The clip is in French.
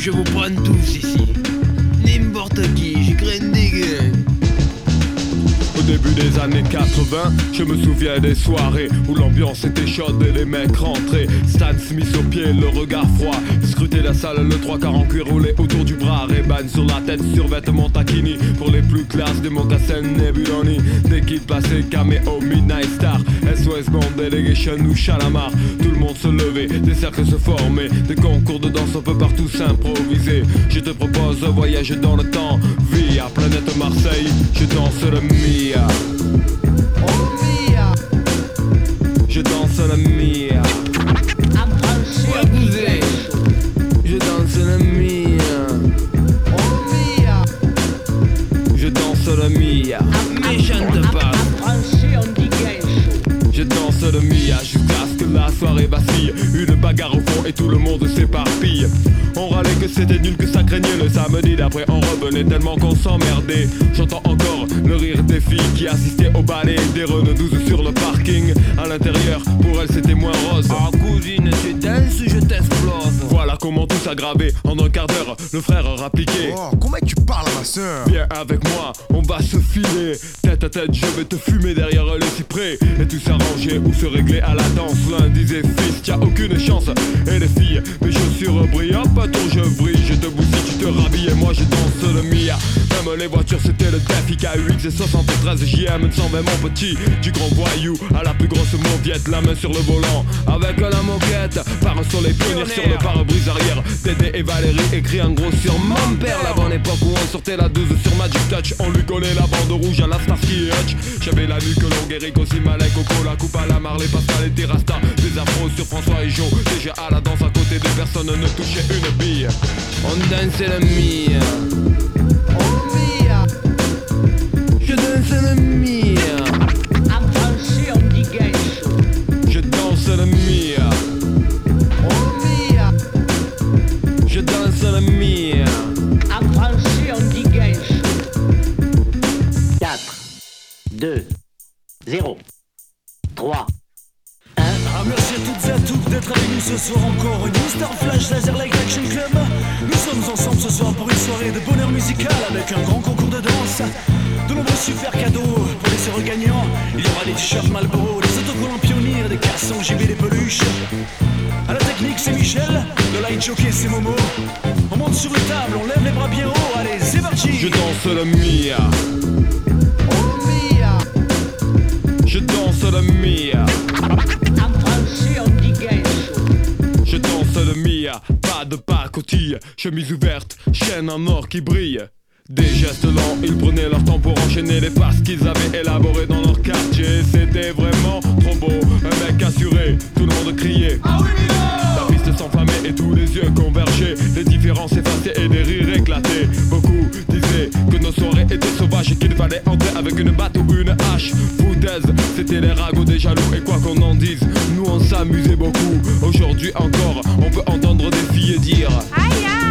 je vous prends tous ici. N'importe qui, je crains des gangs. Au début des années 80, je me souviens des soirées où l'ambiance était chaude et les mecs rentraient. Stan Smith au pied, le regard froid, scruter la salle, le 3/4 en cuir roulé autour du bras. Ray-Ban sur la tête, survêtement taquini. Pour les plus classes, des mocassins Nebuloni. Des kits passés, caméo, Midnight Star, SOS Band, Delegation ou Chalamar. Tout le monde se levait, des cercles se formaient, des concours de danse, on peut partout s'improviser. Je te propose un voyage dans le temps, via planète Marseille, je danse le Mia. Oh Mia, Je danse le Mia. ouais, bousez. Je danse le Mia. Oh Mia, Je danse le Mia. méchante pas. Je danse le Mia jusqu'à ce que la soirée vacille. Une bagarre au fond et tout le monde s'éparpille. On râlait que c'était nul, que ça craignait. Le samedi d'après on revenait tellement qu'on s'emmerdait. J'entends encore le rire des filles qui assistaient au ballet des Renault 12 sur le parking. À l'intérieur, pour elles c'était moins rose. Ah cousine, tu danses ou je t'explose? Voilà comment tout s'aggravait. En un quart d'heure, le frère rappliquait. Oh, comment tu parles à ma soeur? Viens avec moi, on va se filer. Tête à tête, je vais te fumer derrière les cyprès. Et tout s'arrangeait ou se régler à la danse. L'un disait fils, t'as aucune chance. Et les filles, mes chaussures brillent. Hop, à tour je brille, je te bousille, tu te rhabilles. Et moi je danse le Mia. Même les voitures, c'était le Daffy KUX et 73 JM 120 mon petit. Du grand voyou à la plus grosse mauviette, la main sur le volant avec la moquette. Par un soleil pionnier sur le pare-brise arrière. Dédé et Valérie écrit en gros sur mon père. La bonne époque où on sortait la 12 sur Magic Touch. On lui collait la bande rouge à la Starsky et Hutch. J'avais la nuque longue, Eric aussi, Malek, Coco, la coupe à la Marley, Pascal et Terrasta. Des afros sur François et Joe. Déjà à la danse à côté de personne ne touchait une bille. On danse le Mia. Oh Mia, je danse le Mia. Je danse le Mia. Oh Mia, Je danse le Mia. 4, 2, 0, 3, Ah, merci à toutes et à tous d'être avec nous ce soir encore. New Star Flash Laser Light Action Club. Nous sommes ensemble ce soir pour une soirée de bonheur musical avec un grand concours de danse. De nombreux super cadeaux pour les heureux gagnants. Il y aura des t-shirts Marlboro, des autocollants Pionnier, des cassons JB, des peluches. À la technique c'est Michel, le light jockey c'est Momo. On monte sur une table, on lève les bras bien haut, allez c'est parti. Je danse le Mia. oh Mia, Je danse le Mia. Je danse le Mia. Pas de pacotille, chemise ouverte, chaîne en or qui brille. Des gestes lents, ils prenaient leur temps pour enchaîner les passes qu'ils avaient élaborées dans leur quartier. C'était vraiment trop beau, un mec assuré, tout le monde criait. Ah oui, la piste s'enflammait et tous les yeux convergeaient. Les différences effacées et des rires éclatés. Beaucoup disaient que nos soirées étaient sauvages et qu'il fallait entrer avec une batte ou une hache. Foutaise, c'était les ragots des jaloux. Et quoi qu'on en dise, nous on s'amusait beaucoup. Aujourd'hui encore, on peut entendre des filles dire aïe aïe.